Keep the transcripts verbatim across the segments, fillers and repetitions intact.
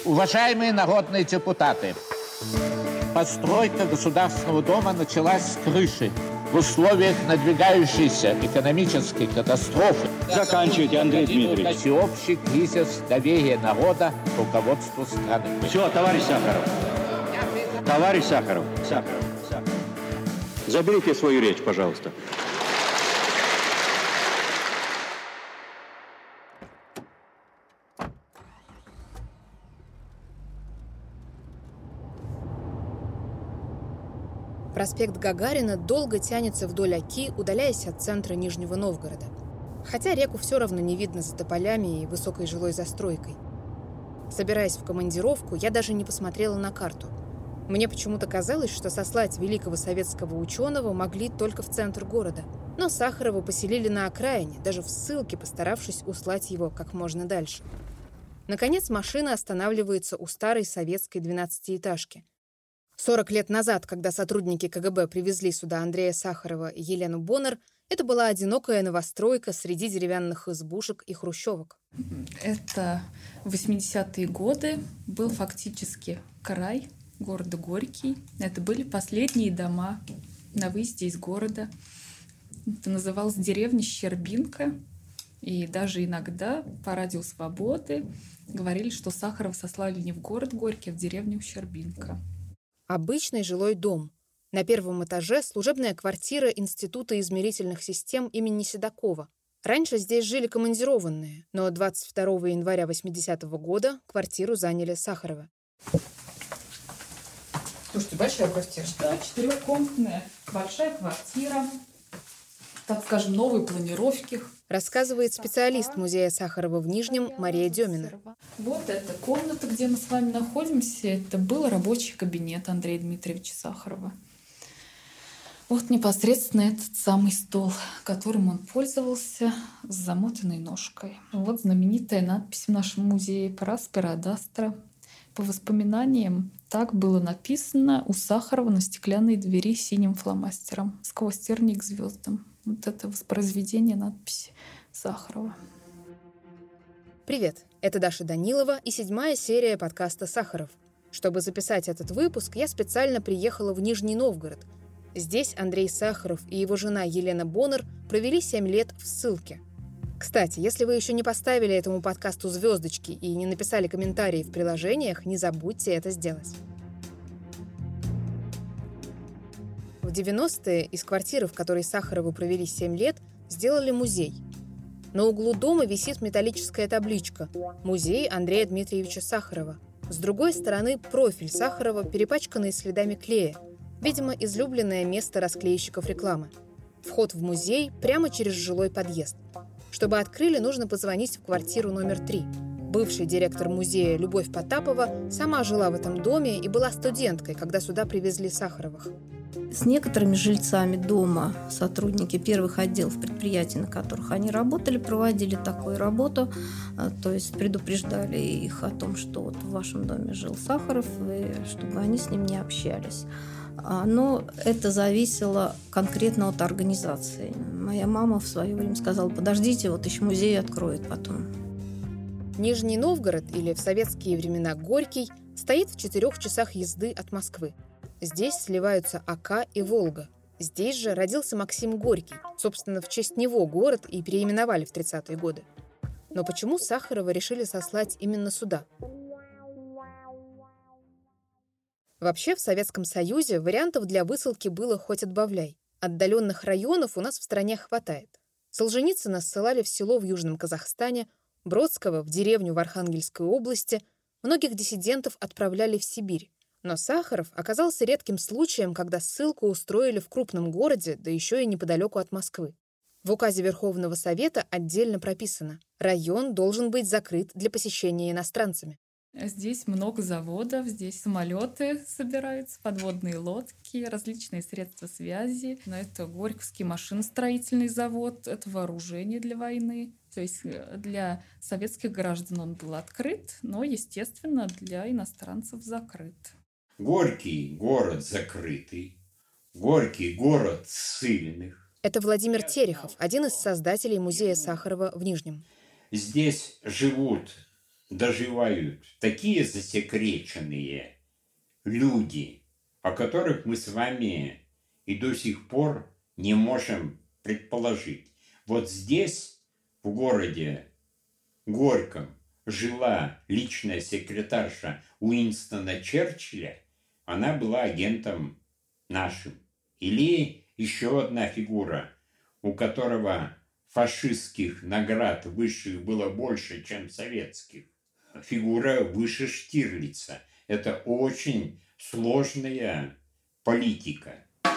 Уважаемые народные депутаты, постройка Государственного дома началась с крыши в условиях надвигающейся экономической катастрофы. Заканчивайте, Андрей Дмитриевич. Всеобщий кризис доверия народа к руководству страны. Все, товарищ Сахаров. Товарищ Сахаров. Сахаров. Сахаров. Заберите свою речь, пожалуйста. Проспект Гагарина долго тянется вдоль Оки, удаляясь от центра Нижнего Новгорода. Хотя реку все равно не видно за тополями и высокой жилой застройкой. Собираясь в командировку, я даже не посмотрела на карту. Мне почему-то казалось, что сослать великого советского ученого могли только в центр города. Но Сахарова поселили на окраине, даже в ссылке постаравшись услать его как можно дальше. Наконец машина останавливается у старой советской двенадцатиэтажки. сорок лет назад, когда сотрудники ка гэ бэ привезли сюда Андрея Сахарова и Елену Боннер, это была одинокая новостройка среди деревянных избушек и хрущевок. Это восьмидесятые годы, был фактически край города Горький. Это были последние дома на выезде из города. Это называлось деревня Щербинка. И даже иногда по радио «Свободы» говорили, что Сахарова сослали не в город Горький, а в деревню Щербинка. Обычный жилой дом. На первом этаже служебная квартира Института измерительных систем имени Седокова. Раньше здесь жили командированные, но двадцать второго января восьмидесятого года квартиру заняли Сахаровы. Слушайте, большая квартира. Да, четырехкомнатная большая квартира. Так скажем, новые планировки. Рассказывает специалист музея Сахарова в Нижнем Мария Демина. Вот эта комната, где мы с вами находимся, это был рабочий кабинет Андрея Дмитриевича Сахарова. Вот непосредственно этот самый стол, которым он пользовался с замотанной ножкой. Вот знаменитая надпись в нашем музее «Праспера ad astra». По воспоминаниям, так было написано у Сахарова на стеклянной двери синим фломастером «Сквозь тернии к звездам». Вот это воспроизведение надписи Сахарова. Привет, это Даша Данилова и седьмая серия подкаста «Сахаров». Чтобы записать этот выпуск, я специально приехала в Нижний Новгород. Здесь Андрей Сахаров и его жена Елена Боннер провели семь лет в ссылке. Кстати, если вы еще не поставили этому подкасту звездочки и не написали комментарии в приложениях, не забудьте это сделать. В девяностые из квартиры, в которой Сахаровы провели семь лет, сделали музей. На углу дома висит металлическая табличка «Музей Андрея Дмитриевича Сахарова». С другой стороны профиль Сахарова, перепачканный следами клея. Видимо, излюбленное место расклейщиков рекламы. Вход в музей прямо через жилой подъезд. Чтобы открыли, нужно позвонить в квартиру номер три. Бывший директор музея Любовь Потапова сама жила в этом доме и была студенткой, когда сюда привезли Сахаровых. С некоторыми жильцами дома сотрудники первых отделов предприятий, на которых они работали, проводили такую работу, то есть предупреждали их о том, что вот в вашем доме жил Сахаров, и чтобы они с ним не общались. Но это зависело конкретно от организации. Моя мама в свое время сказала: подождите, вот еще музей откроют потом. Нижний Новгород, или в советские времена Горький, стоит в четырех часах езды от Москвы. Здесь сливаются Ока и Волга. Здесь же родился Максим Горький. Собственно, в честь него город и переименовали в тридцатые годы. Но почему Сахарова решили сослать именно сюда? Вообще, в Советском Союзе вариантов для высылки было хоть отбавляй. Отдаленных районов у нас в стране хватает. Солженицына ссылали в село в Южном Казахстане, Бродского в деревню в Архангельской области, многих диссидентов отправляли в Сибирь. Но Сахаров оказался редким случаем, когда ссылку устроили в крупном городе, да еще и неподалеку от Москвы. В указе Верховного Совета отдельно прописано: район должен быть закрыт для посещения иностранцами. Здесь много заводов, здесь самолеты собираются, подводные лодки, различные средства связи. Но это Горьковский машиностроительный завод, это вооружение для войны. То есть для советских граждан он был открыт, но, естественно, для иностранцев закрыт. Горький город закрытый, Горький город ссыльных. Это Владимир Терехов, один из создателей музея Сахарова в Нижнем. Здесь живут доживают такие засекреченные люди, о которых мы с вами и до сих пор не можем предположить. Вот здесь, в городе Горьком, жила личная секретарша Уинстона Черчилля. Она была агентом нашим. Или еще одна фигура, у которого фашистских наград высших было больше, чем советских. Фигура выше Штирлица. Это очень сложная политика.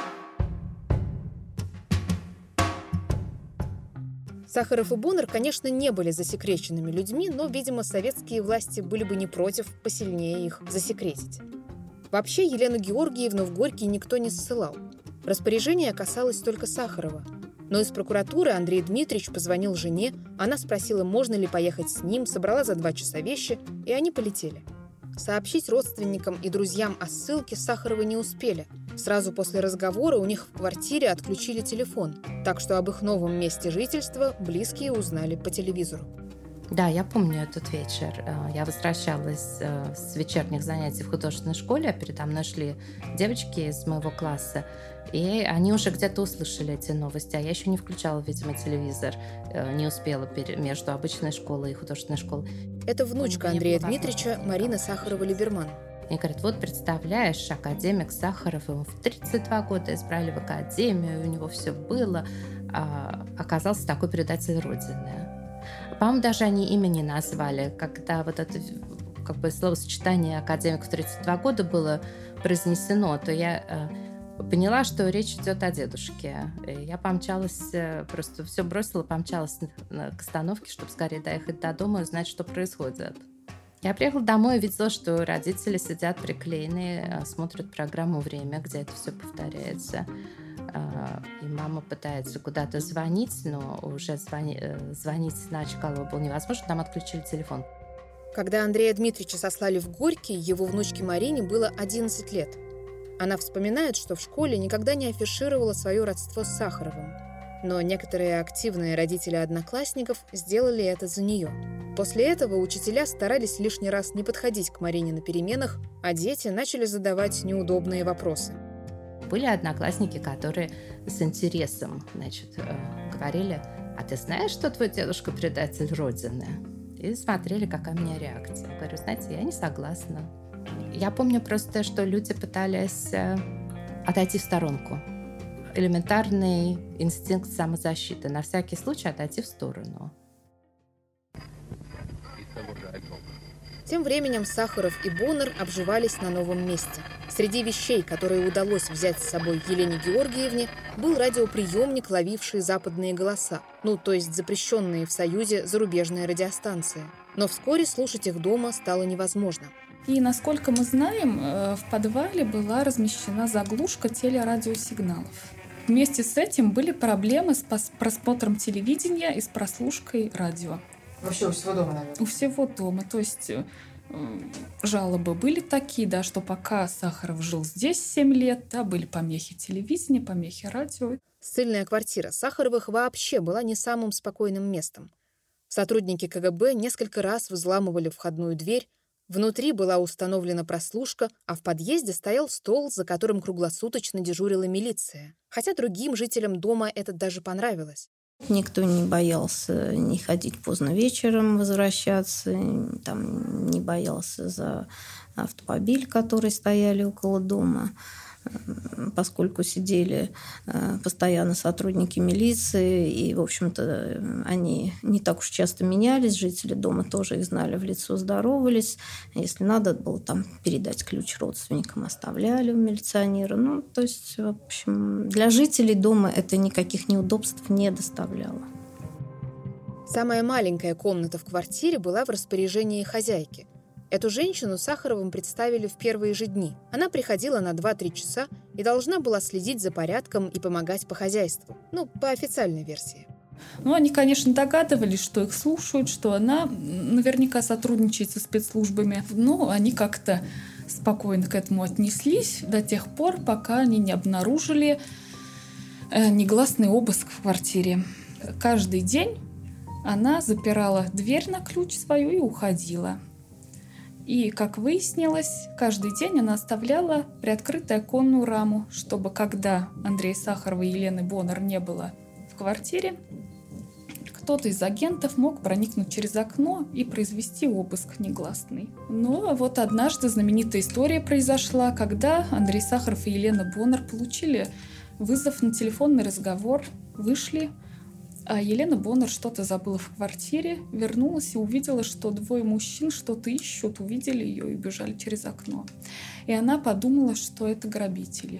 Сахаров и Боннер, конечно, не были засекреченными людьми, но, видимо, советские власти были бы не против посильнее их засекретить. Вообще, Елену Георгиевну в Горький никто не ссылал. Распоряжение касалось только Сахарова. Но из прокуратуры Андрей Дмитриевич позвонил жене, она спросила, можно ли поехать с ним, собрала за два часа вещи, и они полетели. Сообщить родственникам и друзьям о ссылке Сахаровы не успели. Сразу после разговора у них в квартире отключили телефон, так что об их новом месте жительства близкие узнали по телевизору. Да, я помню этот вечер. Я возвращалась с вечерних занятий в художественной школе, а передо мной шли девочки из моего класса, и они уже где-то услышали эти новости, а я еще не включала, видимо, телевизор, не успела между обычной школой и художественной школой. Это внучка Андрея Дмитриевича, Марина Сахарова-Либерман. И говорит, вот представляешь, академик Сахаров, ему в тридцать два года избрали в академию, у него все было, а оказался такой предатель Родины. По-моему, даже они имя не назвали, когда вот это как бы словосочетание академик в тридцать два года было произнесено, то я э, поняла, что речь идет о дедушке. И я помчалась, э, просто все бросила, помчалась на, к остановке, чтобы скорее доехать до дома и узнать, что происходит. Я приехала домой и видела, что родители сидят приклеенные, смотрят программу «Время», где это все повторяется. И мама пытается куда-то звонить, но уже звони, звонить на Чкалова было невозможно, там отключили телефон. Когда Андрея Дмитриевича сослали в Горький, его внучке Марине было одиннадцать лет. Она вспоминает, что в школе никогда не афишировала свое родство с Сахаровым. Но некоторые активные родители одноклассников сделали это за нее. После этого учителя старались лишний раз не подходить к Марине на переменах, а дети начали задавать неудобные вопросы. Были одноклассники, которые с интересом, значит, говорили, а ты знаешь, что твой дедушка предатель Родины? И смотрели, какая у меня реакция. Я говорю, знаете, я не согласна. Я помню просто, что люди пытались отойти в сторонку. Элементарный инстинкт самозащиты. На всякий случай отойти в сторону. Тем временем Сахаров и Боннер обживались на новом месте. Среди вещей, которые удалось взять с собой Елене Георгиевне, был радиоприемник, ловивший западные голоса, ну, то есть запрещенные в Союзе зарубежные радиостанции. Но вскоре слушать их дома стало невозможно. И, насколько мы знаем, в подвале была размещена заглушка телерадиосигналов. Вместе с этим были проблемы с просмотром телевидения и с прослушкой радио. Вообще у всего дома, наверное? У всего дома. То есть э, жалобы были такие, да, что пока Сахаров жил здесь семь лет, да, были помехи телевидения, помехи радио. Ссыльная квартира Сахаровых вообще была не самым спокойным местом. Сотрудники ка гэ бэ несколько раз взламывали входную дверь, внутри была установлена прослушка, а в подъезде стоял стол, за которым круглосуточно дежурила милиция. Хотя другим жителям дома это даже понравилось. Никто не боялся не ходить поздно вечером, возвращаться, там, не боялся за автомобиль, который стояли около дома, поскольку сидели постоянно сотрудники милиции, и, в общем-то, они не так уж часто менялись, жители дома тоже их знали в лицо, здоровались. Если надо было там передать ключ родственникам, оставляли у милиционера. Ну, то есть, в общем, для жителей дома это никаких неудобств не доставляло. Самая маленькая комната в квартире была в распоряжении хозяйки. Эту женщину Сахаровым представили в первые же дни. Она приходила на два-три часа и должна была следить за порядком и помогать по хозяйству. Ну, по официальной версии. Ну, они, конечно, догадывались, что их слушают, что она наверняка сотрудничает со спецслужбами. Но они как-то спокойно к этому отнеслись до тех пор, пока они не обнаружили негласный обыск в квартире. Каждый день она запирала дверь на ключ свою и уходила. И, как выяснилось, каждый день она оставляла приоткрытой оконную раму, чтобы, когда Андрея Сахарова и Елены Боннер не было в квартире, кто-то из агентов мог проникнуть через окно и произвести обыск негласный. Но вот однажды знаменитая история произошла, когда Андрей Сахаров и Елена Боннер получили вызов на телефонный разговор, вышли, а Елена Боннер что-то забыла в квартире, вернулась и увидела, что двое мужчин что-то ищут, увидели ее и бежали через окно. И она подумала, что это грабители.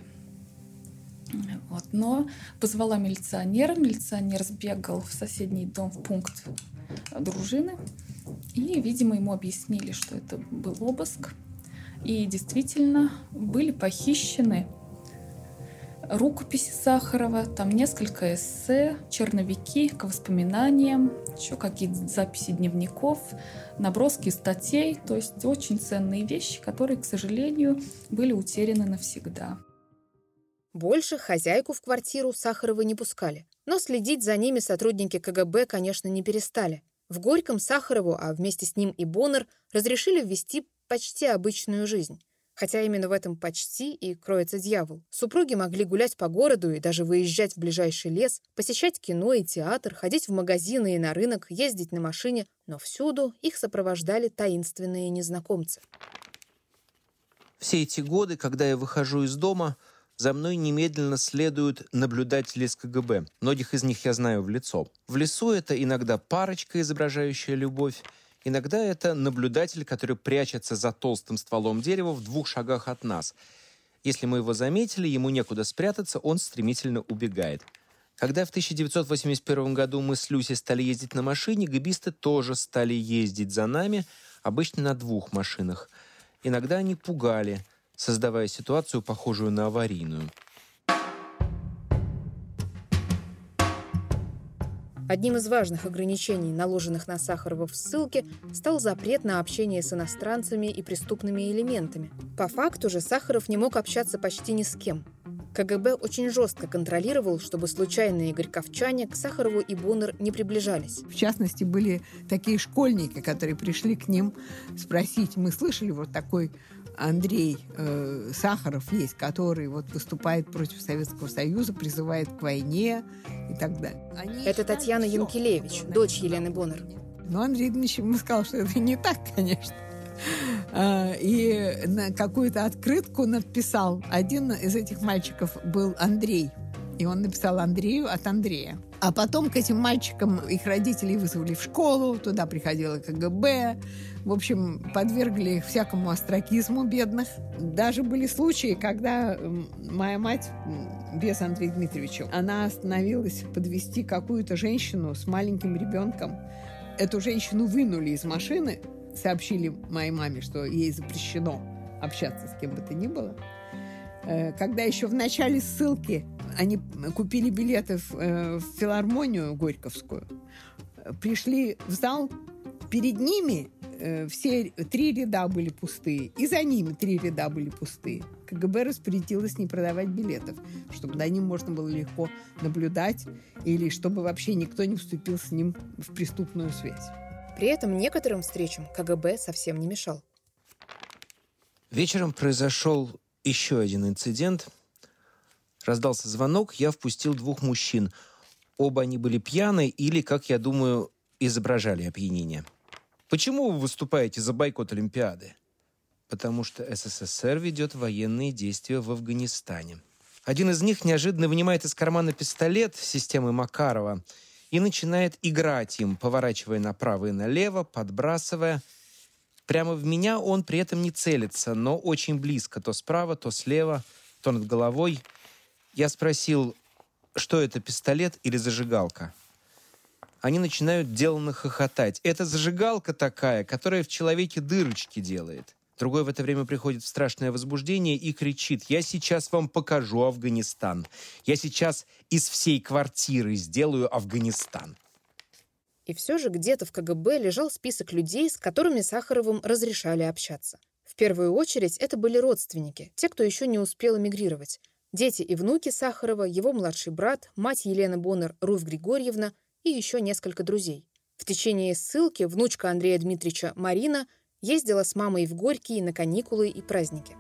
Вот. Но позвала милиционера, милиционер сбегал в соседний дом, в пункт дружины, и, видимо, ему объяснили, что это был обыск. И действительно были похищены рукописи Сахарова, там несколько эссе, черновики к воспоминаниям, еще какие-то записи дневников, наброски статей, то есть очень ценные вещи, которые, к сожалению, были утеряны навсегда. Больше хозяйку в квартиру Сахаровы не пускали, но следить за ними сотрудники ка гэ бэ, конечно, не перестали. В Горьком Сахарову, а вместе с ним и Боннер, разрешили вести почти обычную жизнь. Хотя именно в этом «почти» и кроется дьявол. Супруги могли гулять по городу и даже выезжать в ближайший лес, посещать кино и театр, ходить в магазины и на рынок, ездить на машине, но всюду их сопровождали таинственные незнакомцы. Все эти годы, когда я выхожу из дома, за мной немедленно следуют наблюдатели из ка гэ бэ. Многих из них я знаю в лицо. В лесу это иногда парочка, изображающая любовь, иногда это наблюдатель, который прячется за толстым стволом дерева в двух шагах от нас. Если мы его заметили, ему некуда спрятаться, он стремительно убегает. Когда в тысяча девятьсот восемьдесят первом году мы с Люсей стали ездить на машине, гэбисты тоже стали ездить за нами, обычно на двух машинах. Иногда они пугали, создавая ситуацию, похожую на аварийную. Одним из важных ограничений, наложенных на Сахарова в ссылке, стал запрет на общение с иностранцами и преступными элементами. По факту же Сахаров не мог общаться почти ни с кем. ка гэ бэ очень жестко контролировал, чтобы случайные горьковчане к Сахарову и Боннер не приближались. В частности, были такие школьники, которые пришли к ним спросить, мы слышали, вот такой Андрей э, Сахаров есть, который вот выступает против Советского Союза, призывает к войне и так далее. Они это Татьяна Янкелевич, дочь Елены Боннер. Но Андрей Дмитриевич ему сказал, что это не так, конечно. И на какую-то открытку написал. Один из этих мальчиков был Андрей. И он написал Андрею от Андрея. А потом к этим мальчикам их родителей вызвали в школу, туда приходила ка гэ бэ. В общем, подвергли их всякому остракизму бедных. Даже были случаи, когда моя мать, без Андрея Дмитриевича, она остановилась подвезти какую-то женщину с маленьким ребенком. Эту женщину вынули из машины, сообщили моей маме, что ей запрещено общаться с кем бы то ни было. Когда еще в начале ссылки они купили билеты в, в филармонию Горьковскую, пришли в зал, перед ними все три ряда были пустые, и за ними три ряда были пустые. ка гэ бэ распорядилась не продавать билетов, чтобы на ним можно было легко наблюдать, или чтобы вообще никто не вступил с ним в преступную связь. При этом некоторым встречам ка гэ бэ совсем не мешал. Вечером произошел еще один инцидент. Раздался звонок, я впустил двух мужчин. Оба они были пьяны или, как я думаю, изображали опьянение. Почему вы выступаете за бойкот Олимпиады? Потому что эс эс эс эр ведет военные действия в Афганистане. Один из них неожиданно вынимает из кармана пистолет системы Макарова и начинает играть им, поворачивая направо и налево, подбрасывая. Прямо в меня он при этом не целится, но очень близко, то справа, то слева, то над головой. Я спросил, что это, пистолет или зажигалка? Они начинают деланно хохотать. Это зажигалка такая, которая в человеке дырочки делает. Другой в это время приходит в страшное возбуждение и кричит: «Я сейчас вам покажу Афганистан. Я сейчас из всей квартиры сделаю Афганистан». И все же где-то в ка гэ бэ лежал список людей, с которыми Сахаровым разрешали общаться. В первую очередь это были родственники, те, кто еще не успел эмигрировать. Дети и внуки Сахарова, его младший брат, мать Елены Боннер Руфь Григорьевна и еще несколько друзей. В течение ссылки внучка Андрея Дмитриевича Марина ездила с мамой в Горький на каникулы и праздники.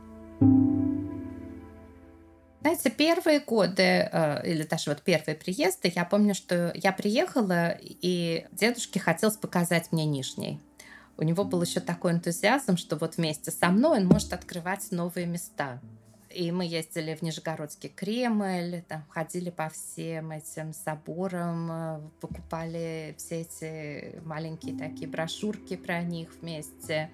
Знаете, первые годы, или даже вот первые приезды, я помню, что я приехала, и дедушке хотелось показать мне Нижний. У него был еще такой энтузиазм, что вот вместе со мной он может открывать новые места. И мы ездили в Нижегородский Кремль, там ходили по всем этим соборам, покупали все эти маленькие такие брошюрки про них вместе.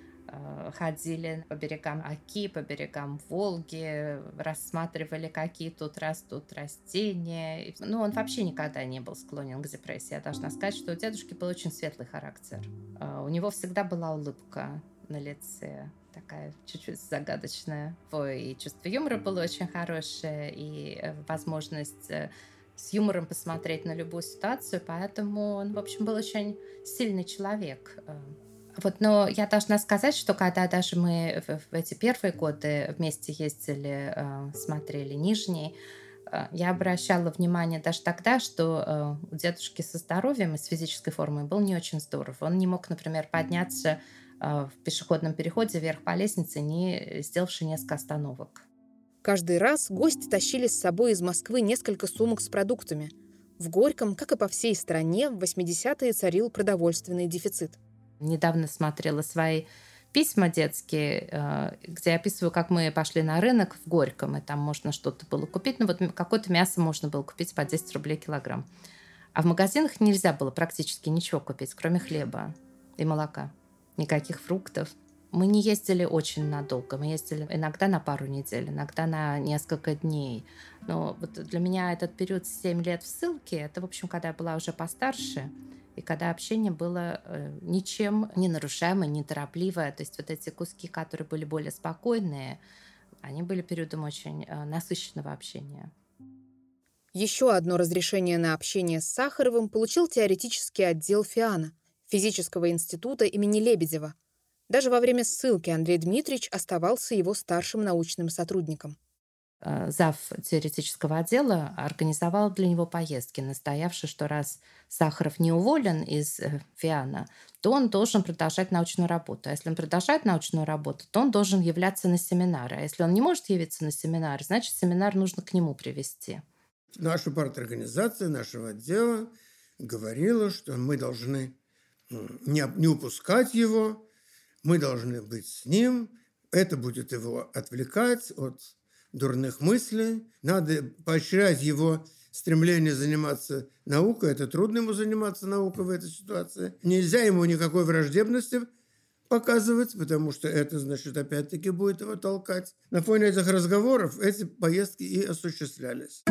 Ходили по берегам Оки, по берегам Волги, рассматривали, какие тут растут растения. Ну, он вообще никогда не был склонен к депрессии. Я должна сказать, что у дедушки был очень светлый характер. У него всегда была улыбка на лице, такая чуть-чуть загадочная. И чувство юмора было очень хорошее, и возможность с юмором посмотреть на любую ситуацию, поэтому он, в общем, был очень сильный человек. Вот, но я должна сказать, что когда даже мы в, в эти первые годы вместе ездили, э, смотрели Нижний, э, я обращала внимание даже тогда, что э, у дедушки со здоровьем и с физической формой был не очень здоров. Он не мог, например, подняться э, в пешеходном переходе вверх по лестнице, не сделавши несколько остановок. Каждый раз гости тащили с собой из Москвы несколько сумок с продуктами. В Горьком, как и по всей стране, в восьмидесятые царил продовольственный дефицит. Недавно смотрела свои письма детские, где я описываю, как мы пошли на рынок в Горьком, и там можно что-то было купить. Ну вот какое-то мясо можно было купить по десять рублей килограмм. А в магазинах нельзя было практически ничего купить, кроме хлеба и молока. Никаких фруктов. Мы не ездили очень надолго. Мы ездили иногда на пару недель, иногда на несколько дней. Но вот для меня этот период семь лет в ссылке, это, в общем, когда я была уже постарше, и когда общение было э, ничем не нарушаемое, неторопливое. То есть вот эти куски, которые были более спокойные, они были периодом очень э, насыщенного общения. Еще одно разрешение на общение с Сахаровым получил теоретический отдел ФИАНа, физического института имени Лебедева. Даже во время ссылки Андрей Дмитриевич оставался его старшим научным сотрудником. Зав теоретического отдела организовал для него поездки, настоявший, что раз Сахаров не уволен из ФИАНа, то он должен продолжать научную работу. А если он продолжает научную работу, то он должен являться на семинары. А если он не может явиться на семинар, значит, семинар нужно к нему привести. Наша парторганизация нашего отдела говорила, что мы должны не, не упускать его, мы должны быть с ним, это будет его отвлекать от дурных мыслей. Надо поощрять его стремление заниматься наукой. Это трудно ему заниматься наукой в этой ситуации. Нельзя ему никакой враждебности показывать, потому что это, значит, опять-таки будет его толкать. На фоне этих разговоров эти поездки и осуществлялись.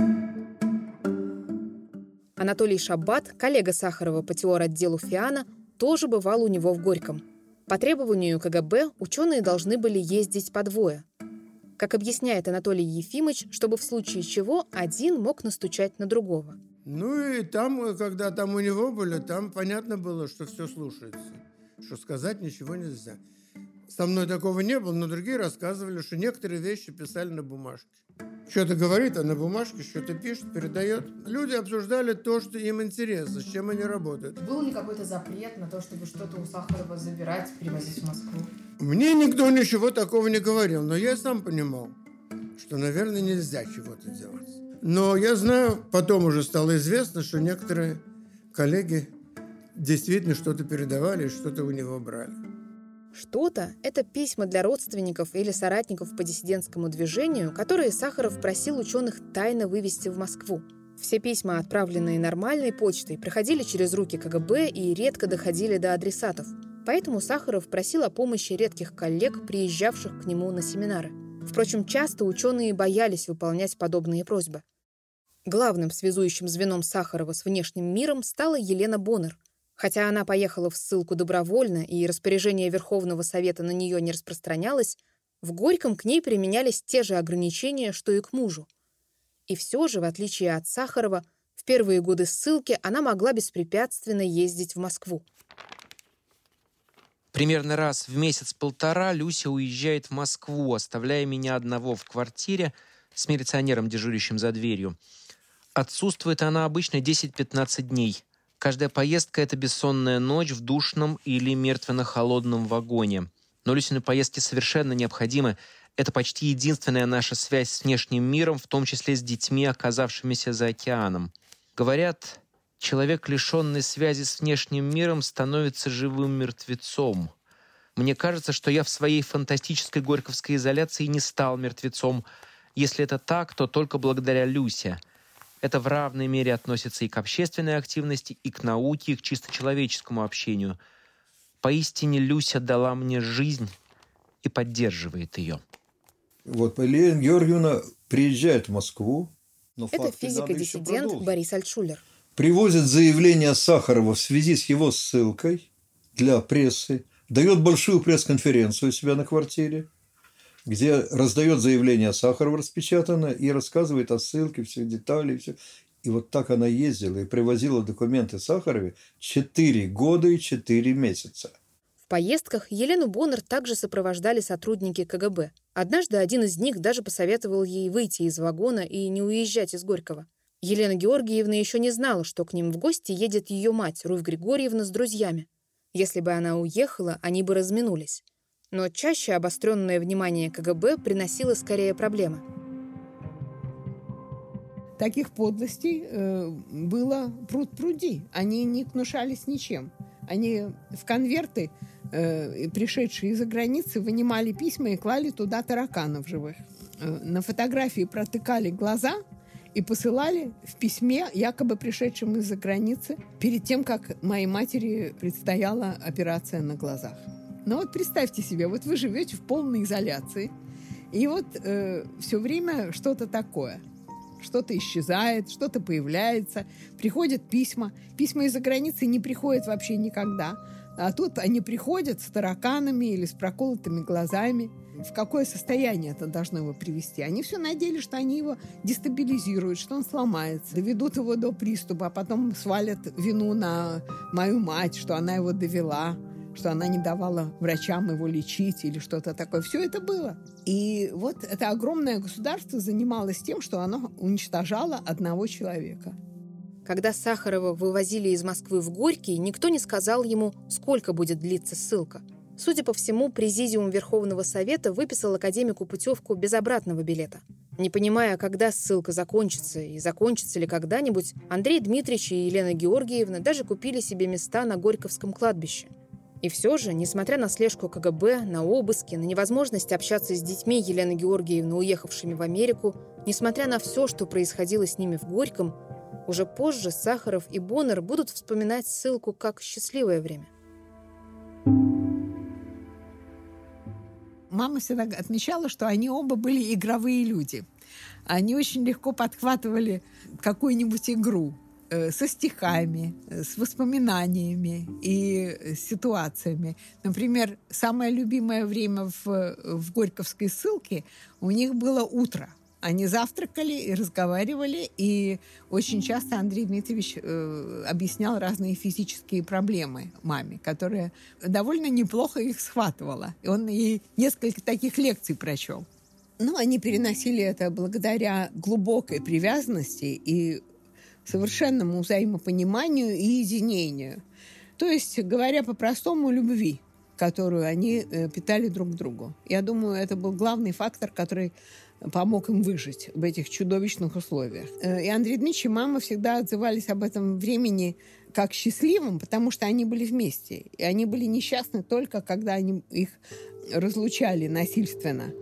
Анатолий Шаббат, коллега Сахарова по теор-отделу ФИАНа, тоже бывал у него в Горьком. По требованию КГБ ученые должны были ездить по двое. Как объясняет Анатолий Ефимович, чтобы в случае чего один мог настучать на другого. Ну и там, когда там у него были, там понятно было, что все слушается, что сказать ничего нельзя. Со мной такого не было, но другие рассказывали, что некоторые вещи писали на бумажке. Что-то говорит, а на бумажке что-то пишет, передает. Люди обсуждали то, что им интересно, с чем они работают. Был ли какой-то запрет на то, чтобы что-то у Сахарова забирать, привозить в Москву? Мне никто ничего такого не говорил, но я сам понимал, что, наверное, нельзя чего-то делать. Но я знаю, потом уже стало известно, что некоторые коллеги действительно что-то передавали и что-то у него брали. Что-то – это письма для родственников или соратников по диссидентскому движению, которые Сахаров просил ученых тайно вывести в Москву. Все письма, отправленные нормальной почтой, проходили через руки КГБ и редко доходили до адресатов. Поэтому Сахаров просил о помощи редких коллег, приезжавших к нему на семинары. Впрочем, часто ученые боялись выполнять подобные просьбы. Главным связующим звеном Сахарова с внешним миром стала Елена Боннер. Хотя она поехала в ссылку добровольно, и распоряжение Верховного Совета на нее не распространялось, в Горьком к ней применялись те же ограничения, что и к мужу. И все же, в отличие от Сахарова, в первые годы ссылки она могла беспрепятственно ездить в Москву. Примерно раз в месяц-полтора Люся уезжает в Москву, оставляя меня одного в квартире с милиционером, дежурящим за дверью. Отсутствует она обычно десять-пятнадцать дней. Каждая поездка — это бессонная ночь в душном или мертвенно-холодном вагоне. Но Люсины поездки совершенно необходимы. Это почти единственная наша связь с внешним миром, в том числе с детьми, оказавшимися за океаном. Говорят, человек, лишенный связи с внешним миром, становится живым мертвецом. Мне кажется, что я в своей фантастической горьковской изоляции не стал мертвецом. Если это так, то только благодаря Люсе. Это в равной мере относится и к общественной активности, и к науке, и к чисто человеческому общению. Поистине Люся дала мне жизнь и поддерживает ее. Вот Елена Георгиевна приезжает в Москву. Но это физико-диссидент Борис Альтшулер. Привозит заявление Сахарова в связи с его ссылкой для прессы. Дает большую пресс-конференцию у себя на квартире, где раздает заявление Сахарова распечатанное и рассказывает о ссылке, все детали. Все. И вот так она ездила и привозила документы Сахарове четыре года и четыре месяца. В поездках Елену Боннер также сопровождали сотрудники ка гэ бэ. Однажды один из них даже посоветовал ей выйти из вагона и не уезжать из Горького. Елена Георгиевна еще не знала, что к ним в гости едет ее мать, Руфь Григорьевна, с друзьями. Если бы она уехала, они бы разминулись. Но чаще обостренное внимание ка гэ бэ приносило скорее проблемы. Таких подлостей э, было пруд-пруди. Они не гнушались ничем. Они в конверты, э, пришедшие из-за границы, вынимали письма и клали туда тараканов живых. Э, на фотографии протыкали глаза и посылали в письме, якобы пришедшим из-за границы, перед тем, как моей матери предстояла операция на глазах. Но вот представьте себе, вот вы живете в полной изоляции, и вот э, все время что-то такое. Что-то исчезает, что-то появляется, приходят письма. Письма из-за границы не приходят вообще никогда. А тут они приходят с тараканами или с проколотыми глазами. В какое состояние это должно его привести? Они все надеялись, что они его дестабилизируют, что он сломается, доведут его до приступа, а потом свалят вину на мою мать, что она его довела, что она не давала врачам его лечить или что-то такое. Все это было. И вот это огромное государство занималось тем, что оно уничтожало одного человека. Когда Сахарова вывозили из Москвы в Горький, никто не сказал ему, сколько будет длиться ссылка. Судя по всему, Президиум Верховного Совета выписал академику путевку без обратного билета. Не понимая, когда ссылка закончится и закончится ли когда-нибудь, Андрей Дмитриевич и Елена Георгиевна даже купили себе места на Горьковском кладбище. И все же, несмотря на слежку ка гэ бэ, на обыски, на невозможность общаться с детьми Елены Георгиевны, уехавшими в Америку, несмотря на все, что происходило с ними в Горьком, уже позже Сахаров и Боннер будут вспоминать ссылку как счастливое время. Мама всегда отмечала, что они оба были игровые люди. Они очень легко подхватывали какую-нибудь игру со стихами, с воспоминаниями и ситуациями. Например, самое любимое время в, в Горьковской ссылке у них было утро. Они завтракали и разговаривали, и очень часто Андрей Дмитриевич э, объяснял разные физические проблемы маме, которая довольно неплохо их схватывала. И он ей несколько таких лекций прочел. Но они переносили это благодаря глубокой привязанности и совершенному взаимопониманию и единению. То есть, говоря по-простому, любви, которую они питали друг к другу. Я думаю, это был главный фактор, который помог им выжить в этих чудовищных условиях. И Андрей Дмитриевич и мама всегда отзывались об этом времени как счастливым, потому что они были вместе. И они были несчастны только, когда они их разлучали насильственно.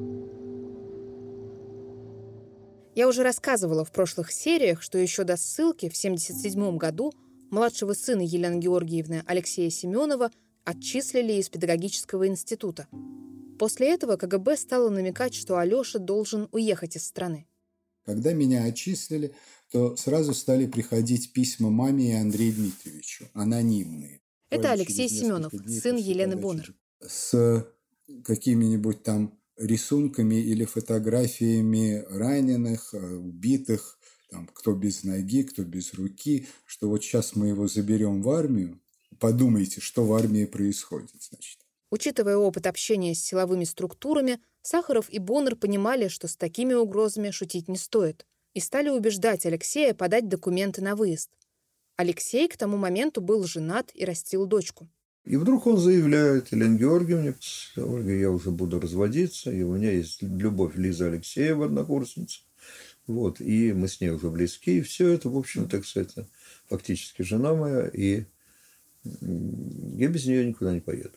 Я уже рассказывала в прошлых сериях, что еще до ссылки в семьдесят седьмом году младшего сына Елены Георгиевны Алексея Семенова отчислили из педагогического института. После этого ка гэ бэ стало намекать, что Алеша должен уехать из страны. Когда меня отчислили, то сразу стали приходить письма маме и Андрею Дмитриевичу, анонимные. Это Алексей Семенов, сын Елены Боннер. С какими-нибудь там рисунками или фотографиями раненых, убитых, там, кто без ноги, кто без руки, что вот сейчас мы его заберем в армию. Подумайте, что в армии происходит, значит. Учитывая опыт общения с силовыми структурами, Сахаров и Боннер понимали, что с такими угрозами шутить не стоит, и стали убеждать Алексея подать документы на выезд. Алексей к тому моменту был женат и растил дочку. И вдруг он заявляет Елене Георгиевне: Ольга, я уже буду разводиться, и у меня есть любовь Лиза Алексеева, однокурсница. Вот, и мы с ней уже близки. И все это, в общем, так сказать, фактически жена моя, и я без нее никуда не поеду.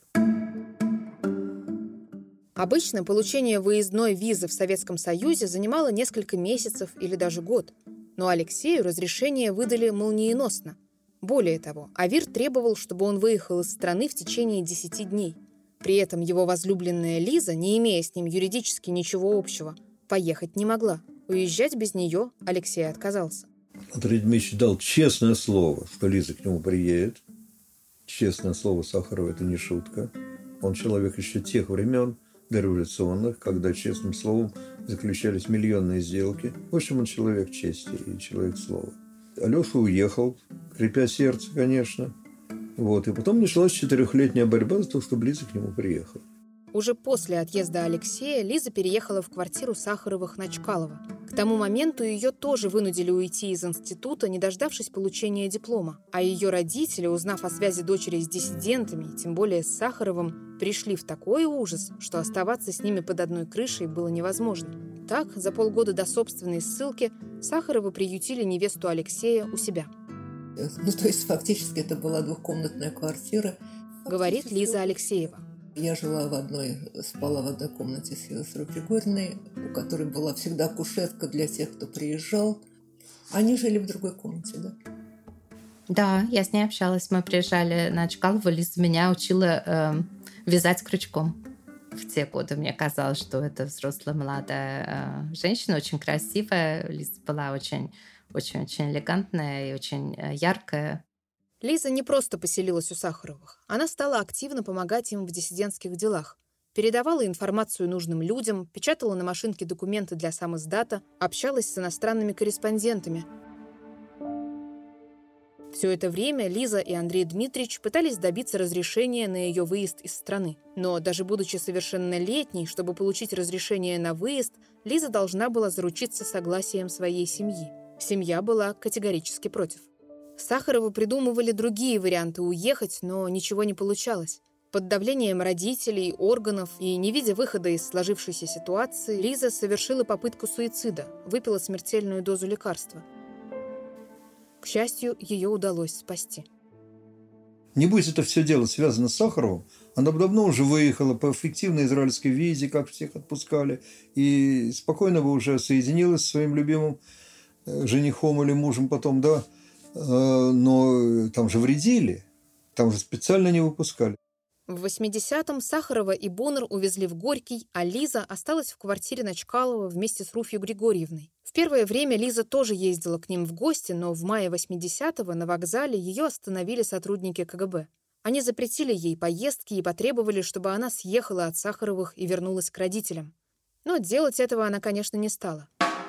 Обычно получение выездной визы в Советском Союзе занимало несколько месяцев или даже год. Но Алексею разрешение выдали молниеносно. Более того, АВИР требовал, чтобы он выехал из страны в течение десяти дней. При этом его возлюбленная Лиза, не имея с ним юридически ничего общего, поехать не могла. Уезжать без нее Алексей отказался. Андрей Дмитриевич дал честное слово, что Лиза к нему приедет. Честное слово Сахарова – это не шутка. Он человек еще тех времен, дореволюционных, когда честным словом заключались миллионные сделки. В общем, он человек чести и человек слова. Алеша уехал, крепя сердце, конечно. Вот. И потом началась четырехлетняя борьба за то, чтобы Лиза к нему приехала. Уже после отъезда Алексея Лиза переехала в квартиру Сахаровых на Чкалова. К тому моменту ее тоже вынудили уйти из института, не дождавшись получения диплома. А ее родители, узнав о связи дочери с диссидентами, тем более с Сахаровым, пришли в такой ужас, что оставаться с ними под одной крышей было невозможно. Так, за полгода до собственной ссылки Сахаровы приютили невесту Алексея у себя. Ну, то есть, фактически, это была двухкомнатная квартира. Говорит Лиза Алексеева. Я жила в одной, спала в одной комнате с Елисарой Григорьевной, у которой была всегда кушетка для тех, кто приезжал. Они жили в другой комнате, да? Да, я с ней общалась. Мы приезжали на Чкалово. Лиза меня учила э, вязать крючком. В те годы мне казалось, что это взрослая молодая э, женщина, очень красивая. Лиза была очень, очень, очень элегантная и очень э, яркая. Лиза не просто поселилась у Сахаровых. Она стала активно помогать им в диссидентских делах. Передавала информацию нужным людям, печатала на машинке документы для самиздата, общалась с иностранными корреспондентами. Все это время Лиза и Андрей Дмитриевич пытались добиться разрешения на ее выезд из страны. Но даже будучи совершеннолетней, чтобы получить разрешение на выезд, Лиза должна была заручиться согласием своей семьи. Семья была категорически против. Сахаровы придумывали другие варианты уехать, но ничего не получалось. Под давлением родителей, органов и не видя выхода из сложившейся ситуации, Лиза совершила попытку суицида, выпила смертельную дозу лекарства. К счастью, ее удалось спасти. Не будь это все дело связано с Сахаровым, она бы давно уже выехала по эффективной израильской визе, как всех отпускали, и спокойно бы уже соединилась с своим любимым женихом или мужем потом, да. Но там же вредили, там же специально не выпускали. В восьмидесятом Сахарова и Боннер увезли в Горький, а Лиза осталась в квартире на Чкалова вместе с Руфью Григорьевной. В первое время Лиза тоже ездила к ним в гости, но в мае восьмидесятого на вокзале ее остановили сотрудники ка гэ бэ. Они запретили ей поездки и потребовали, чтобы она съехала от Сахаровых и вернулась к родителям. Но делать этого она, конечно, не стала.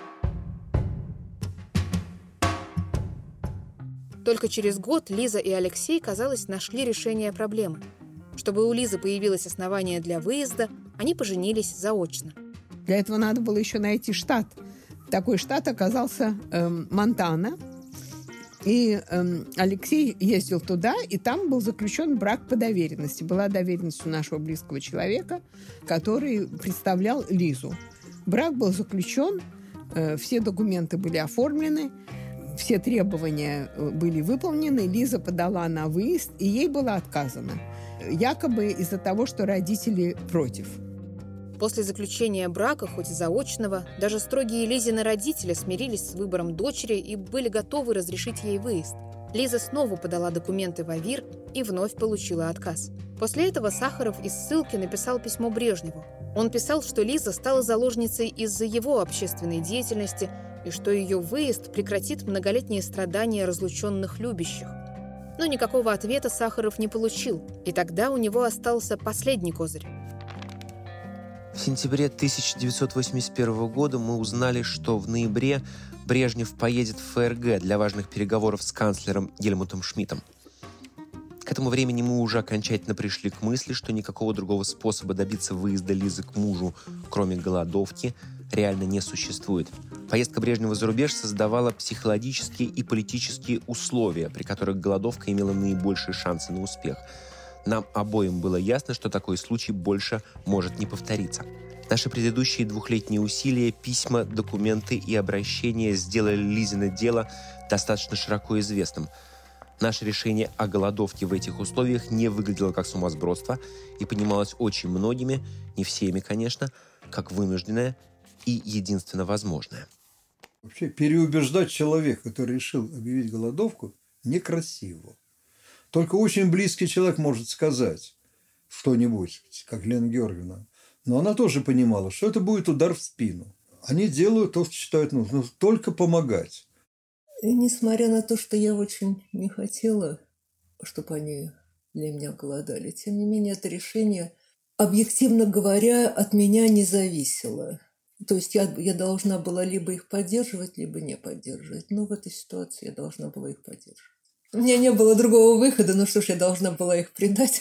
Только через год Лиза и Алексей, казалось, нашли решение проблемы. Чтобы у Лизы появилось основание для выезда, они поженились заочно. Для этого надо было еще найти штат. Такой штат оказался эм, Монтана. И эм, Алексей ездил туда, и там был заключен брак по доверенности. Была доверенность у нашего близкого человека, который представлял Лизу. Брак был заключен, э, все документы были оформлены, все требования были выполнены. Лиза подала на выезд, и ей было отказано. Якобы из-за того, что родители против. После заключения брака, хоть и заочного, даже строгие Лизины родители смирились с выбором дочери и были готовы разрешить ей выезд. Лиза снова подала документы в АВИР и вновь получила отказ. После этого Сахаров из ссылки написал письмо Брежневу. Он писал, что Лиза стала заложницей из-за его общественной деятельности и что ее выезд прекратит многолетние страдания разлученных любящих. Но никакого ответа Сахаров не получил, и тогда у него остался последний козырь. В сентябре тысяча девятьсот восемьдесят первого года мы узнали, что в ноябре Брежнев поедет в эф эр гэ для важных переговоров с канцлером Гельмутом Шмидтом. К этому времени мы уже окончательно пришли к мысли, что никакого другого способа добиться выезда Лизы к мужу, кроме голодовки, реально не существует. Поездка Брежнева за рубеж создавала психологические и политические условия, при которых голодовка имела наибольшие шансы на успех. Нам обоим было ясно, что такой случай больше может не повториться. Наши предыдущие двухлетние усилия, письма, документы и обращения сделали Лизино дело достаточно широко известным. Наше решение о голодовке в этих условиях не выглядело как сумасбродство и понималось очень многими, не всеми, конечно, как вынужденное и единственно возможное. Вообще переубеждать человека, который решил объявить голодовку, некрасиво. Только очень близкий человек может сказать что-нибудь, как Лена Георгиевна. Но она тоже понимала, что это будет удар в спину. Они делают то, что считают нужным, только помогать. И несмотря на то, что я очень не хотела, чтобы они для меня голодали, тем не менее это решение, объективно говоря, от меня не зависело. То есть я, я должна была либо их поддерживать, либо не поддерживать. Но в этой ситуации я должна была их поддерживать. У меня не было другого выхода, ну что ж, я должна была их предать.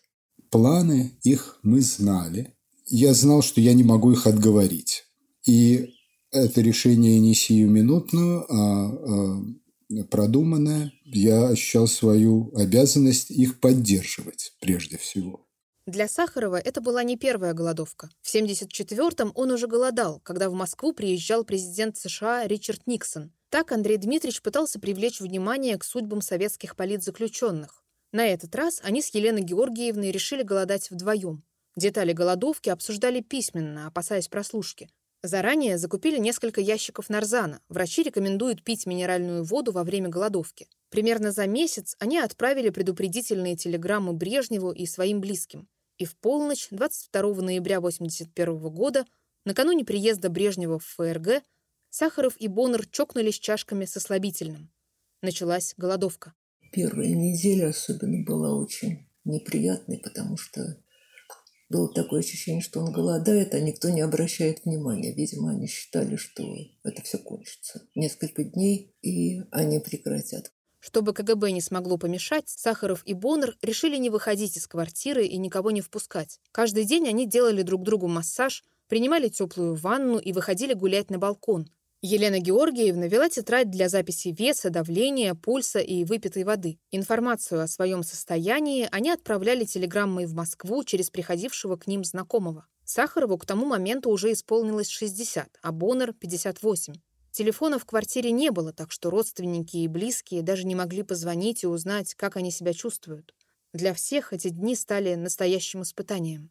Планы их мы знали. Я знал, что я не могу их отговорить. И это решение не сиюминутное, а продуманное. Я ощущал свою обязанность их поддерживать прежде всего. Для Сахарова это была не первая голодовка. В семьдесят четвёртом он уже голодал, когда в Москву приезжал президент США Ричард Никсон. Так Андрей Дмитриевич пытался привлечь внимание к судьбам советских политзаключенных. На этот раз они с Еленой Георгиевной решили голодать вдвоем. Детали голодовки обсуждали письменно, опасаясь прослушки. Заранее закупили несколько ящиков нарзана. Врачи рекомендуют пить минеральную воду во время голодовки. Примерно за месяц они отправили предупредительные телеграммы Брежневу и своим близким. И в полночь двадцать второго ноября восемьдесят первого года, накануне приезда Брежнева в ФРГ, Сахаров и Боннер чокнулись чашками со слабительным. Началась голодовка. Первая неделя особенно была очень неприятной, потому что было такое ощущение, что он голодает, а никто не обращает внимания. Видимо, они считали, что это все кончится. Несколько дней, и они прекратят. Чтобы КГБ не смогло помешать, Сахаров и Боннер решили не выходить из квартиры и никого не впускать. Каждый день они делали друг другу массаж, принимали теплую ванну и выходили гулять на балкон. Елена Георгиевна вела тетрадь для записи веса, давления, пульса и выпитой воды. Информацию о своем состоянии они отправляли телеграммой в Москву через приходившего к ним знакомого. Сахарову к тому моменту уже исполнилось шестьдесят, а Боннер – пятьдесят восемь. Телефона в квартире не было, так что родственники и близкие даже не могли позвонить и узнать, как они себя чувствуют. Для всех эти дни стали настоящим испытанием.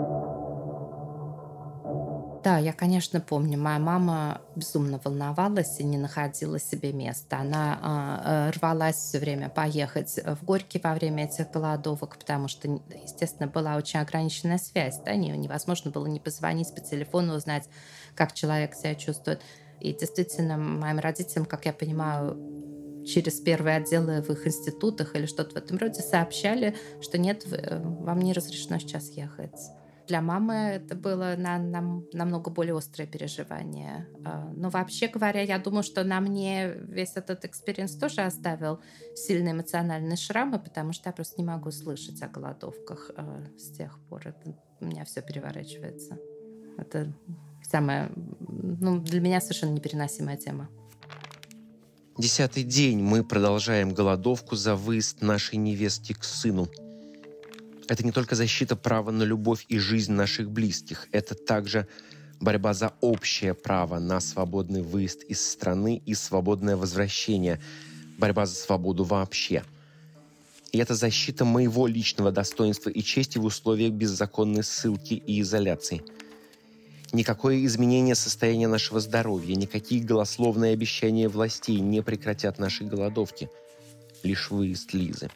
Да, я, конечно, помню. Моя мама безумно волновалась и не находила себе места. Она э, рвалась все время поехать в Горький во время этих голодовок, потому что, естественно, была очень ограниченная связь. Да? Невозможно было не позвонить по телефону, узнать, как человек себя чувствует. И действительно, моим родителям, как я понимаю, через первые отделы в их институтах или что-то в этом роде сообщали, что нет, вам не разрешено сейчас ехать. Для мамы это было на, на, намного более острое переживание. Но вообще говоря, я думаю, что на мне весь этот экспириенс тоже оставил сильные эмоциональные шрамы, потому что я просто не могу слышать о голодовках с тех пор. Это, у меня все переворачивается. Это самая, ну, для меня совершенно непереносимая тема. Десятый день мы продолжаем голодовку за выезд нашей невестки к сыну. Это не только защита права на любовь и жизнь наших близких, это также борьба за общее право на свободный выезд из страны и свободное возвращение, борьба за свободу вообще. И это защита моего личного достоинства и чести в условиях беззаконной ссылки и изоляции. Никакое изменение состояния нашего здоровья, никакие голословные обещания властей не прекратят нашей голодовки. Лишь выезд Лизы.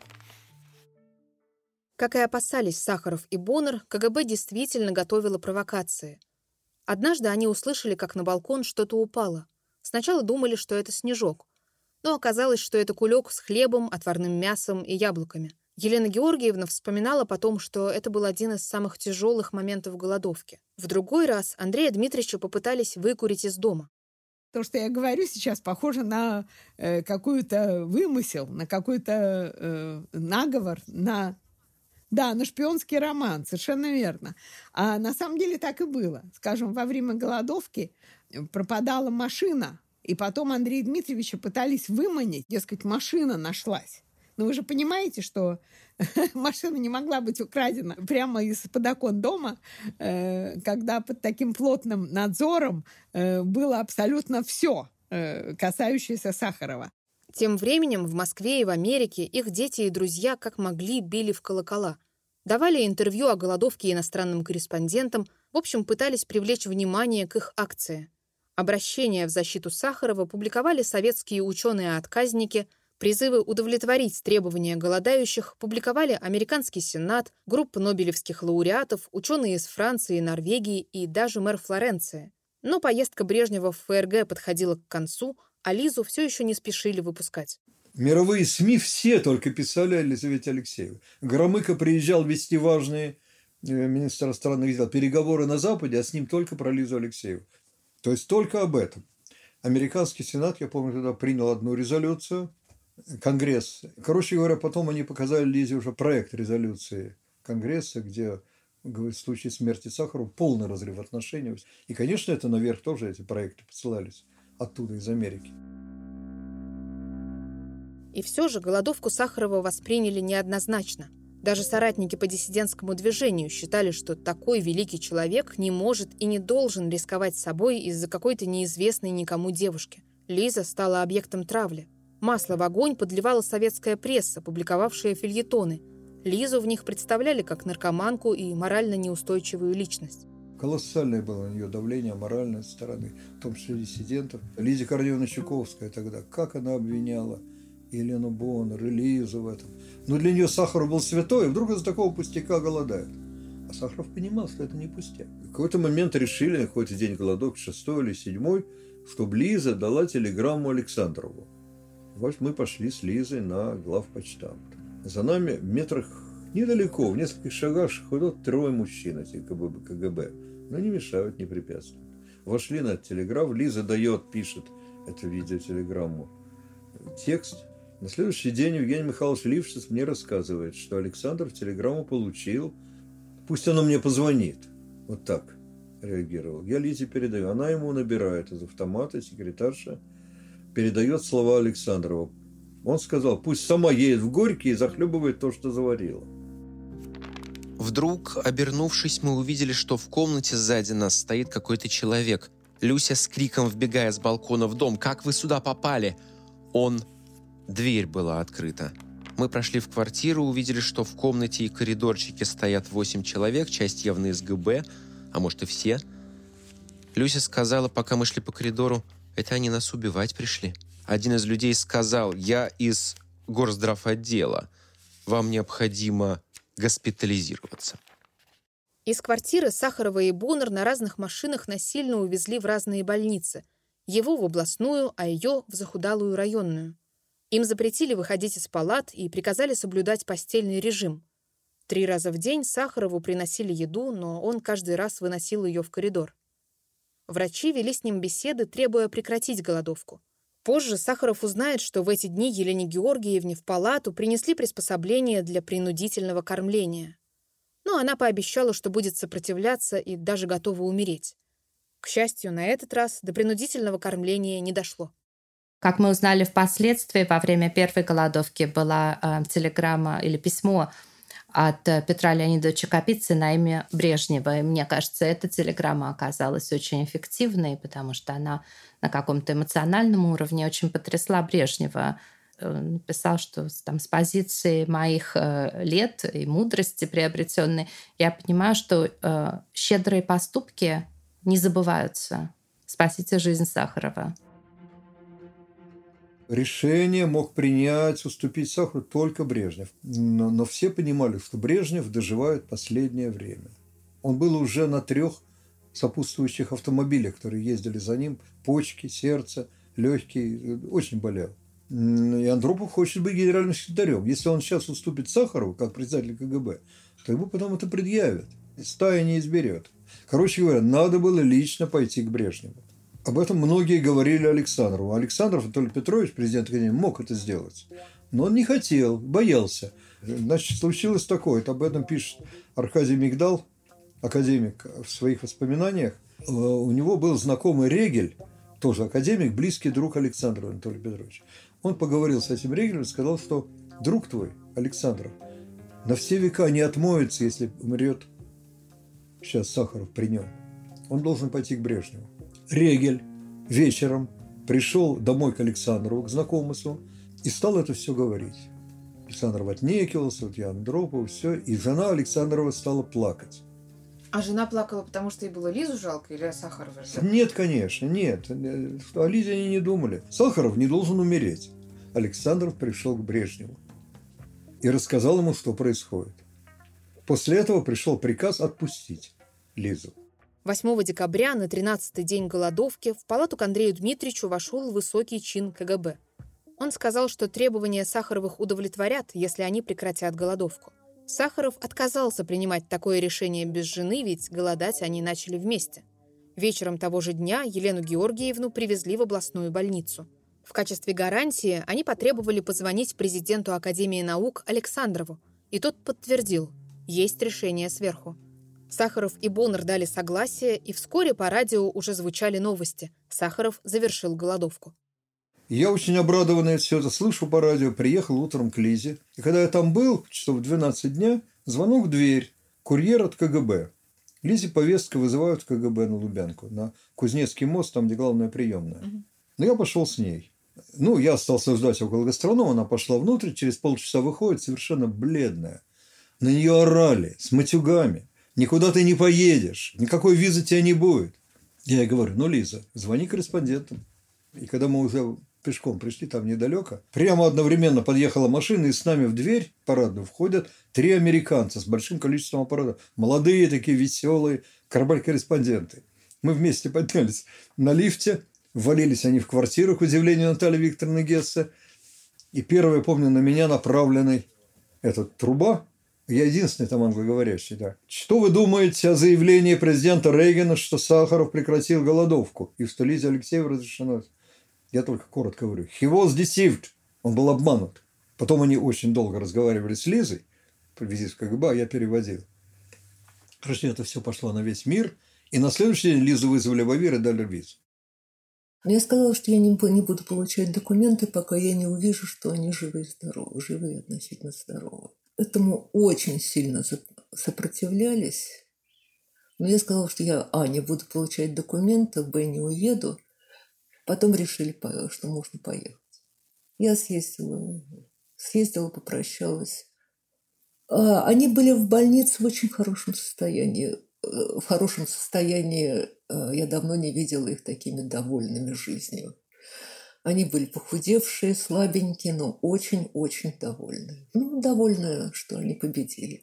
Как и опасались Сахаров и Боннер, КГБ действительно готовило провокации. Однажды они услышали, как на балкон что-то упало. Сначала думали, что это снежок, но оказалось, что это кулек с хлебом, отварным мясом и яблоками. Елена Георгиевна вспоминала потом, что это был один из самых тяжелых моментов голодовки. В другой раз Андрея Дмитриевича попытались выкурить из дома. То, что я говорю сейчас, похоже на э, какой-то вымысел, на какой-то э, наговор, на... Да, на шпионский роман, совершенно верно. А на самом деле так и было. Скажем, во время голодовки пропадала машина И потом Андрея Дмитриевича пытались выманить, дескать, машина нашлась. Но вы же понимаете, что машина не могла быть украдена прямо из-под окон дома, когда под таким плотным надзором было абсолютно все, касающееся Сахарова. Тем временем в Москве и в Америке их дети и друзья как могли били в колокола. Давали интервью о голодовке иностранным корреспондентам, в общем, пытались привлечь внимание к их акции. Обращения в защиту Сахарова публиковали советские ученые-отказники, призывы удовлетворить требования голодающих публиковали Американский Сенат, группа нобелевских лауреатов, ученые из Франции и Норвегии и даже мэр Флоренции. Но поездка Брежнева в ФРГ подходила к концу, а Лизу все еще не спешили выпускать. Мировые СМИ все только писали о Елизавете Алексеевой. Громыко приезжал вести важные, министр иностранных дел, переговоры на Западе, а с ним только про Лизу Алексееву. То есть только об этом. Американский Сенат, я помню, тогда принял одну резолюцию, Конгресс. Короче говоря, потом они показали Лизе уже проект резолюции Конгресса, где в случае смерти Сахарова полный разрыв отношений. И, конечно, это наверх тоже эти проекты посылались оттуда, из Америки. И все же голодовку Сахарова восприняли неоднозначно. Даже соратники по диссидентскому движению считали, что такой великий человек не может и не должен рисковать собой из-за какой-то неизвестной никому девушки. Лиза стала объектом травли. Масло в огонь подливала советская пресса, публиковавшая фельетоны. Лизу в них представляли как наркоманку и морально неустойчивую личность. Колоссальное было на нее давление моральной стороны, в том числе диссидентов. Лидия Корнеевна Чуковская тогда, как она обвиняла Елену Боннер и Лизу в этом. Но для нее Сахаров был святой, и вдруг из-за такого пустяка голодает. А Сахаров понимал, что это не пустяк. В какой-то момент решили, на какой-то день голодок, шестой или седьмой, чтобы Лиза дала телеграмму Александрову. Вот мы пошли с Лизой на главпочтамт. За нами в метрах недалеко, в нескольких шагах, ходят трое мужчин этих КГБ. Но не мешают, не препятствуют. Вошли на телеграф, Лиза дает, пишет эту видеотелеграмму, текст. На следующий день Евгений Михайлович Лившиц мне рассказывает, что Александр телеграмму получил, пусть оно мне позвонит. Вот так реагировал. Я Лизе передаю. Она ему набирает из автомата, секретарша, передает слова Александрова. Он сказал, пусть сама едет в Горький и захлебывает то, что заварила. Вдруг, обернувшись, мы увидели, что в комнате сзади нас стоит какой-то человек. Люся с криком, вбегая с балкона в дом. «Как вы сюда попали?» Он... Дверь была открыта. Мы прошли в квартиру, увидели, что в комнате и коридорчике стоят восемь человек, часть явно из ГБ, а может и все. Люся сказала, пока мы шли по коридору, это они нас убивать пришли. Один из людей сказал, я из горздравотдела, вам необходимо госпитализироваться. Из квартиры Сахарова и Боннер на разных машинах насильно увезли в разные больницы. Его в областную, а ее в захудалую районную. Им запретили выходить из палат и приказали соблюдать постельный режим. Три раза в день Сахарову приносили еду, но он каждый раз выносил ее в коридор. Врачи вели с ним беседы, требуя прекратить голодовку. Позже Сахаров узнает, что в эти дни Елене Георгиевне в палату принесли приспособление для принудительного кормления. Но она пообещала, что будет сопротивляться и даже готова умереть. К счастью, на этот раз до принудительного кормления не дошло. Как мы узнали впоследствии, во время первой голодовки была э, телеграмма или письмо от э, Петра Леонидовича Капицы на имя Брежнева. И мне кажется, эта телеграмма оказалась очень эффективной, потому что она на каком-то эмоциональном уровне очень потрясла Брежнева. Он написал, что там, с позиции моих э, лет и мудрости приобретенной я понимаю, что э, щедрые поступки не забываются. Спасите жизнь Сахарова. Решение мог принять, уступить Сахарову только Брежнев. Но, но все понимали, что Брежнев доживает последнее время. Он был уже на трех сопутствующих автомобилях, которые ездили за ним. Почки, сердце, легкие. Очень болел. И Андропов хочет быть генеральным секретарем. Если он сейчас уступит Сахарову, как председатель КГБ, то ему потом это предъявят. Стая не изберет. Короче говоря, надо было лично пойти к Брежневу. Об этом многие говорили Александрову. Александров Анатолий Петрович, президент Академии, мог это сделать. Но он не хотел, боялся. Значит, случилось такое. Об этом пишет Аркадий Мигдал, академик, в своих воспоминаниях. У него был знакомый Регель, тоже академик, близкий друг Александрова Анатолия Петровича. Он поговорил с этим Регелем и сказал, что друг твой, Александров, на все века не отмоется, если умрет сейчас Сахаров при нем. Он должен пойти к Брежневу. Регель вечером пришел домой к Александрову, к знакомому, и стал это все говорить. Александров отнекивался, вот я Андропов, все, и жена Александрова стала плакать. А жена плакала, потому что ей было Лизу жалко или Сахарова жалко? Нет, конечно, нет. О Лизе они не думали. Сахаров не должен умереть. Александров пришел к Брежневу и рассказал ему, что происходит. После этого пришел приказ отпустить Лизу. восьмого декабря, на тринадцатый день голодовки, в палату к Андрею Дмитриевичу вошел высокий чин ка гэ бэ. Он сказал, что требования Сахаровых удовлетворят, если они прекратят голодовку. Сахаров отказался принимать такое решение без жены, ведь голодать они начали вместе. Вечером того же дня Елену Георгиевну привезли в областную больницу. В качестве гарантии они потребовали позвонить президенту Академии наук Александрову, и тот подтвердил – есть решение сверху. Сахаров и Боннер дали согласие, и вскоре по радио уже звучали новости. Сахаров завершил голодовку. Я очень обрадованный все это слышу по радио, приехал утром к Лизе. И когда я там был, часов в двенадцать дня, звонок в дверь, курьер от ка гэ бэ. Лизе повестка вызывают в ка гэ бэ на Лубянку, на Кузнецкий мост, там, где главная приемная. Угу. Но я пошел с ней. Ну, я остался ждать около гастронома, она пошла внутрь, через полчаса выходит, совершенно бледная. На нее орали, с матюгами. Никуда ты не поедешь, никакой визы тебя не будет. Я ей говорю, ну, Лиза, звони корреспондентам. И когда мы уже пешком пришли там недалеко, прямо одновременно подъехала машина, и с нами в дверь парадную входят три американца с большим количеством аппаратов. Молодые такие, веселые, корреспонденты. Мы вместе поднялись на лифте, ввалились они в квартиру, к удивлению Натальи Викторовны Гессе. И первое, помню, на меня направленный этот труба. Я единственный там англоговорящий, да. Что вы думаете о заявлении президента Рейгана, что Сахаров прекратил голодовку и что Лизе Алексеевой разрешено? Я только коротко говорю. He was deceived. Он был обманут. Потом они очень долго разговаривали с Лизой, визит в ка гэ бэ, а я переводил. Короче, это все пошло на весь мир. И на следующий день Лизу вызвали в АВИР и дали визу. Я сказала, что я не, не буду получать документы, пока я не увижу, что они живы и здоровы, живы и относительно здоровы. Этому очень сильно сопротивлялись. Но я сказала, что я, а, не буду получать документы, б, не уеду. Потом решили, что можно поехать. Я съездила, съездила, попрощалась. Они были в больнице в очень хорошем состоянии. В хорошем состоянии я давно не видела их такими довольными жизнью. Они были похудевшие, слабенькие, но очень-очень довольные. Ну, довольные, что они победили.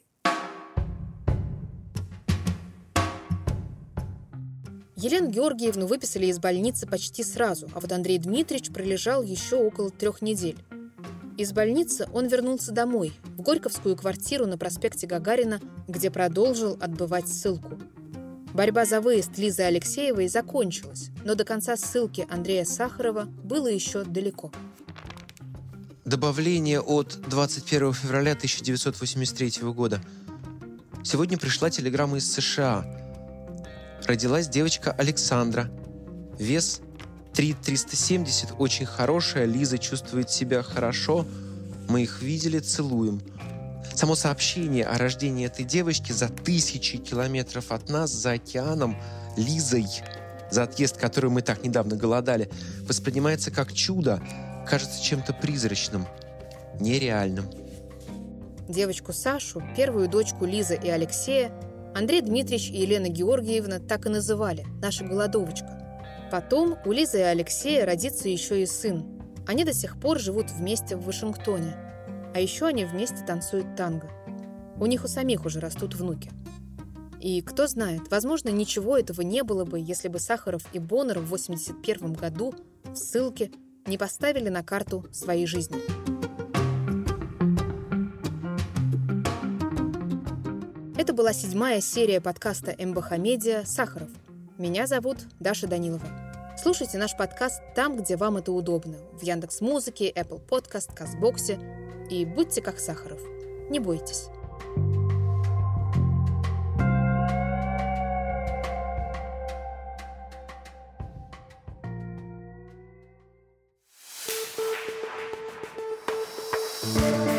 Елену Георгиевну выписали из больницы почти сразу, а вот Андрей Дмитриевич пролежал еще около трех недель. Из больницы он вернулся домой, в Горьковскую квартиру на проспекте Гагарина, где продолжил отбывать ссылку. Борьба за выезд Лизы Алексеевой закончилась, но до конца ссылки Андрея Сахарова было еще далеко. Добавление от двадцать первого февраля тысяча девятьсот восемьдесят третьего года. Сегодня пришла телеграмма из США. Родилась девочка Александра. Вес три триста семьдесят, очень хорошая. Лиза чувствует себя хорошо. Мы их видели, целуем. Само сообщение о рождении этой девочки за тысячи километров от нас, за океаном, Лизой, за отъезд, который мы так недавно голодали, воспринимается как чудо, кажется чем-то призрачным, нереальным. Девочку Сашу, первую дочку Лизы и Алексея, Андрей Дмитриевич и Елена Георгиевна так и называли – наша голодовочка. Потом у Лизы и Алексея родится еще и сын. Они до сих пор живут вместе в Вашингтоне. А еще они вместе танцуют танго. У них у самих уже растут внуки. И кто знает, возможно, ничего этого не было бы, если бы Сахаров и Боннер в восемьдесят первом году в ссылке не поставили на карту своей жизни. Это была седьмая серия подкаста эм бэ ха Медиа «Сахаров». Меня зовут Даша Данилова. Слушайте наш подкаст там, где вам это удобно. В Яндекс.Музыке, Apple Podcast, Кастбоксе. И будьте как Сахаров. Не бойтесь. Thank